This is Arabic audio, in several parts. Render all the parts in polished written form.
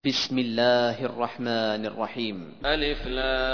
بسم الله الرحمن الرحيم. ألف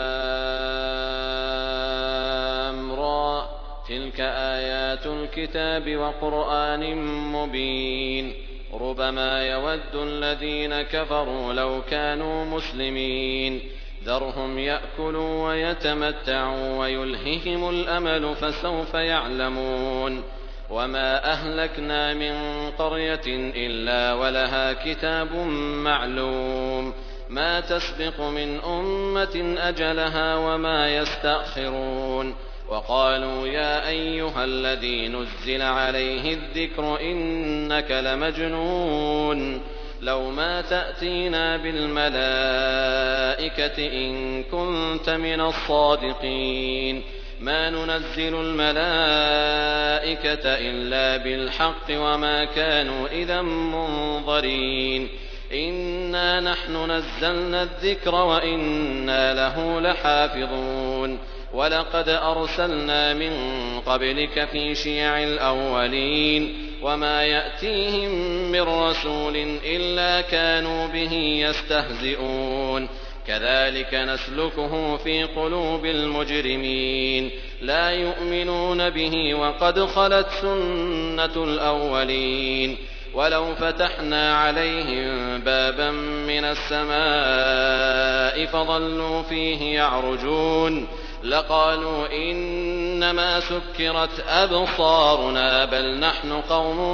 لام را تلك آيات الكتاب وقرآن مبين ربما يود الذين كفروا لو كانوا مسلمين ذرهم يأكلوا ويتمتعوا ويلههم الأمل فسوف يعلمون وما أهلكنا من قرية إلا ولها كتاب معلوم ما تسبق من أمة أجلها وما يستأخرون وقالوا يا أيها الذي نزل عليه الذكر إنك لمجنون لو ما تأتينا بالملائكة إن كنت من الصادقين ما ننزل الملائكة إلا بالحق وما كانوا إذا منظرين إنا نحن نزلنا الذكر وإنا له لحافظون ولقد أرسلنا من قبلك في شيع الأولين وما يأتيهم من رسول إلا كانوا به يستهزئون كذلك نسلكه في قلوب المجرمين لا يؤمنون به وقد خلت سنة الأولين ولو فتحنا عليهم بابا من السماء فظلوا فيه يعرجون لقالوا إنما سكرت أبصارنا بل نحن قوم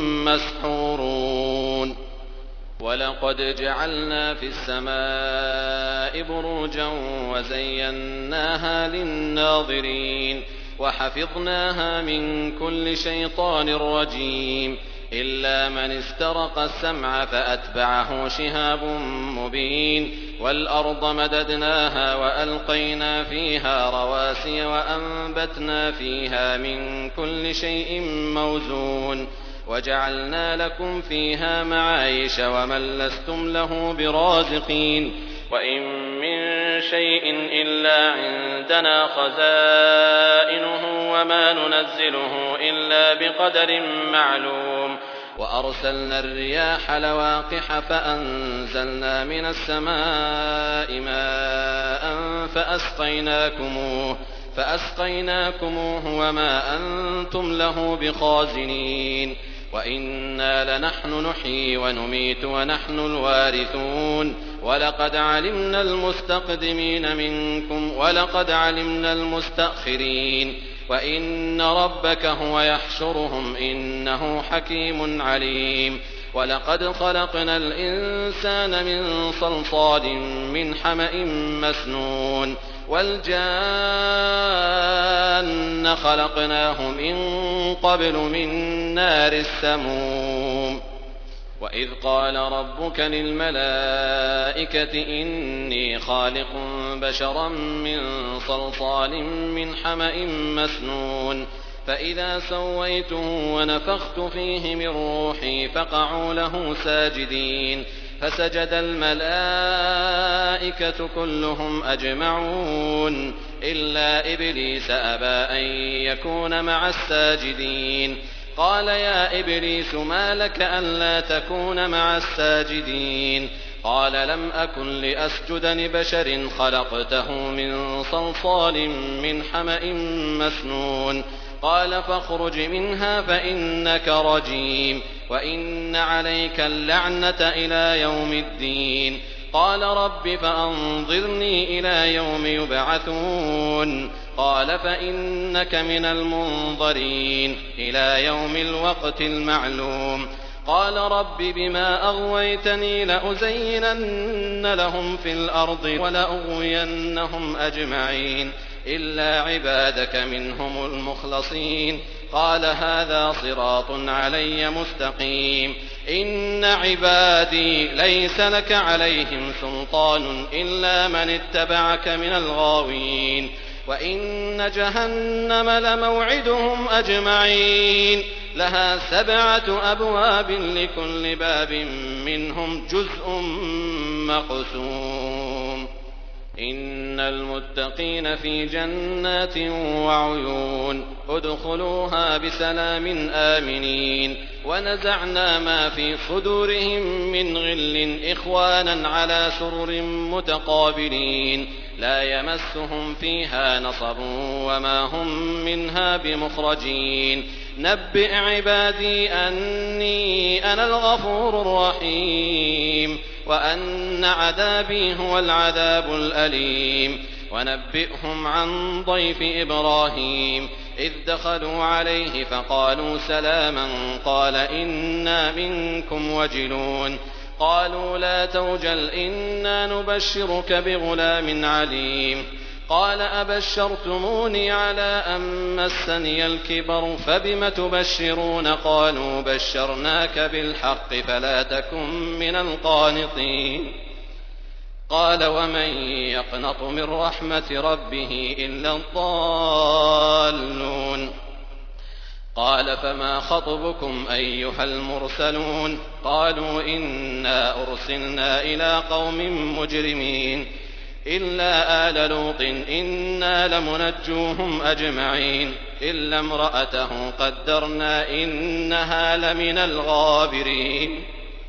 مسحورون ولقد جعلنا في السماء بروجا وزيناها للناظرين وحفظناها من كل شيطان رجيم إلا من استرق السمع فأتبعه شهاب مبين والأرض مددناها وألقينا فيها رواسي وأنبتنا فيها من كل شيء موزون وجعلنا لكم فيها معايش ومن لستم له برازقين وإن من شيء إلا عندنا خزائنه وما ننزله إلا بقدر معلوم وأرسلنا الرياح لواقح فأنزلنا من السماء ماء فأسقيناكموه وما أنتم له بخازنين وإنا لنحن نحيي ونميت ونحن الوارثون ولقد علمنا المستقدمين منكم ولقد علمنا المستأخرين وإن ربك هو يحشرهم إنه حكيم عليم ولقد خلقنا الإنسان من صلصال من حمأ مسنون والجان خلقناه من قبل من نار السموم وإذ قال ربك للملائكة إني خالق بشرا من صلصال من حمأ مسنون فإذا سويته ونفخت فيه من روحي فقعوا له ساجدين فسجد الملائكة كلهم أجمعون إلا إبليس أبى أن يكون مع الساجدين قال يا إبليس ما لك ألا تكون مع الساجدين قال لم أكن لأسجد لبشر خلقته من صلصال من حمأ مسنون قال فاخرج منها فإنك رجيم وإن عليك اللعنة إلى يوم الدين قال رب فأنظرني إلى يوم يبعثون قال فإنك من المنظرين إلى يوم الوقت المعلوم قال رب بما أغويتني لأزينن لهم في الأرض ولأغوينهم أجمعين إلا عبادك منهم المخلصين قال هذا صراط علي مستقيم إن عبادي ليس لك عليهم سلطان إلا من اتبعك من الغاوين وإن جهنم لموعدهم أجمعين لها 7 أبواب لكل باب منهم جزء مقسوم إن المتقين في جنات وعيون ادخلوها بسلام آمنين ونزعنا ما في صدورهم من غل إخوانا على سرر متقابلين لا يمسهم فيها نصب وما هم منها بمخرجين نبئ عبادي أني أنا الغفور الرحيم وأن عذابي هو العذاب الأليم ونبئهم عن ضيف إبراهيم إذ دخلوا عليه فقالوا سلاما قال إنا منكم وجلون قالوا لا توجل إنا نبشرك بغلام عليم قال أبشرتموني على أن مسني الكبر فبم تبشرون قالوا بشرناك بالحق فلا تكن من القانطين قال ومن يقنط من رحمة ربه إلا الضالون قال فما خطبكم أيها المرسلون قالوا إنا أرسلنا إلى قوم مجرمين إلا آل لوط إنا لمنجوهم أجمعين إلا امرأته قدرنا إنها لمن الغابرين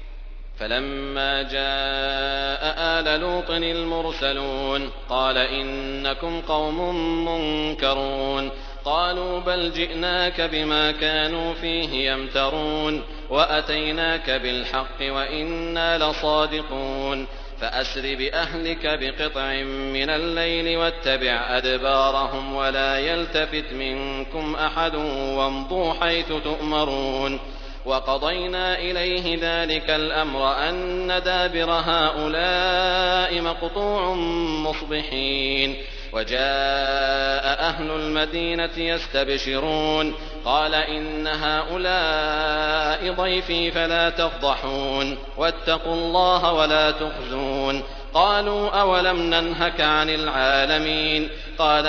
فلما جاء آل لوط المرسلون قال إنكم قوم منكرون قالوا بل جئناك بما كانوا فيه يمترون وأتيناك بالحق وإنا لصادقون فأسر بأهلك بقطع من الليل واتبع أدبارهم ولا يلتفت منكم أحد وامضوا حيث تؤمرون وقضينا إليه ذلك الأمر أن دابر هؤلاء مقطوع مصبحين وجاء أهل المدينة يستبشرون قال إن هؤلاء ضيفي فلا تفضحون واتقوا الله ولا تخزون قالوا أولم ننهك عن العالمين قال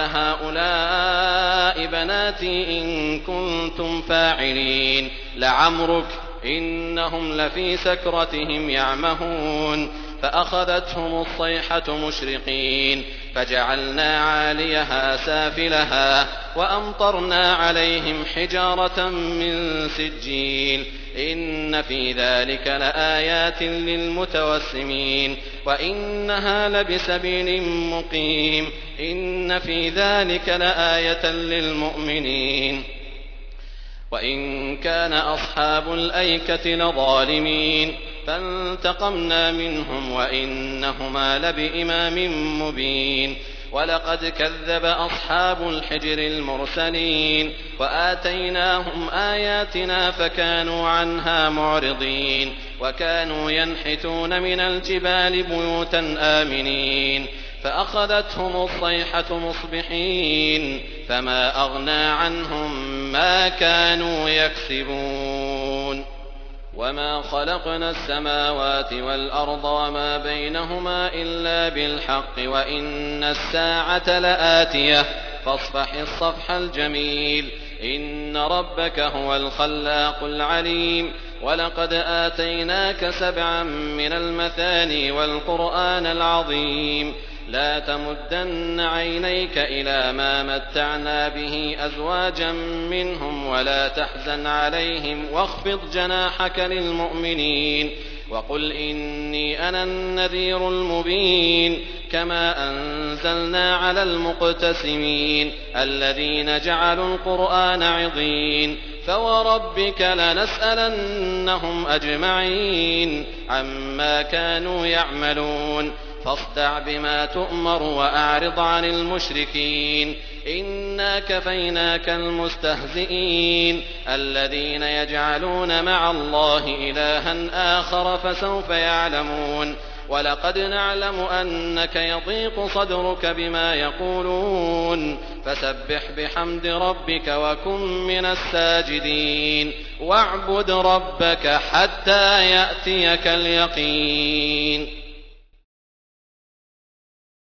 هؤلاء بناتي إن كنتم فاعلين لعمرك إنهم لفي سكرتهم يعمهون فأخذتهم الصيحة مشرقين فجعلنا عاليها سافلها وأمطرنا عليهم حجارة من سجيل إن في ذلك لآيات للمتوسمين وإنها لبسبيل مقيم إن في ذلك لآية للمؤمنين وإن كان أصحاب الأيكة لظالمين فانتقمنا منهم وإنهما لبإمام مبين ولقد كذب أصحاب الحجر المرسلين وآتيناهم آياتنا فكانوا عنها معرضين وكانوا ينحتون من الجبال بيوتا آمنين فأخذتهم الصيحة مصبحين فما أغنى عنهم ما كانوا يكسبون وما خلقنا السماوات والأرض وما بينهما إلا بالحق وإن الساعة لآتية فاصفح الصفح الجميل إن ربك هو الخلاق العليم ولقد آتيناك 7 من المثاني والقرآن العظيم لا تمدن عينيك إلى ما متعنا به أزواجا منهم ولا تحزن عليهم واخفض جناحك للمؤمنين وقل إني أنا النذير المبين كما أنزلنا على المقتسمين الذين جعلوا القرآن عضين فوربك لنسألنهم أجمعين عما كانوا يعملون فاصدع بما تؤمر وأعرض عن المشركين إنا كفيناك المستهزئين الذين يجعلون مع الله إلها آخر فسوف يعلمون ولقد نعلم أنك يضيق صدرك بما يقولون فسبح بحمد ربك وكن من الساجدين واعبد ربك حتى يأتيك اليقين